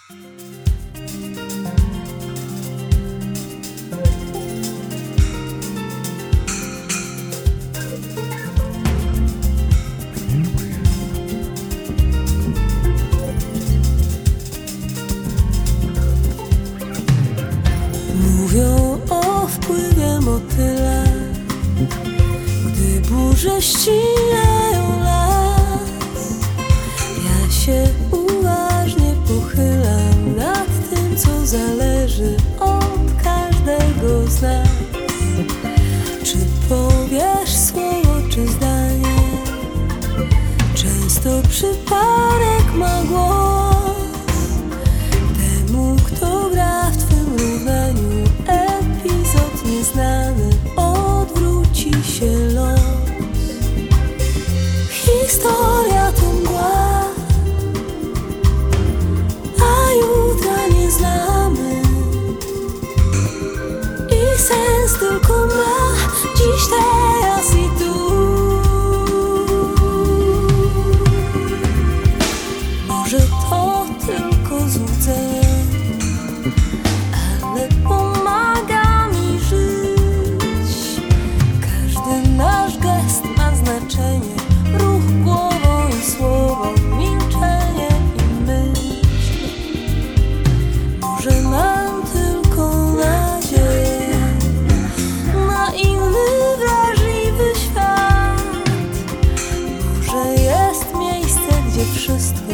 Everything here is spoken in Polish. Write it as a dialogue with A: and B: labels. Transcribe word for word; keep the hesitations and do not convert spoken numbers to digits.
A: Mówią o wpływie motyla, gdy burze ścinają las. Ja się uważnie pochylam nad tym, co zależy od każdego z nas. Czy powiesz słowo, czy zdanie? Często przypadek ma głos. Temu, kto gra w twym równaniu epizod nieznany, odwróci się los. Historia to mgła, a jutra nie znamy. I sens tylko ma dziś, teraz i tu. Może to tylko złudzenie, ale pomaga mi żyć. Każdy nasz gest ma znaczenie, ruch głową i słowo, milczenie i myśl. Może mam tylko nadzieję na inny, wrażliwy świat. Może jest miejsce, gdzie wszystko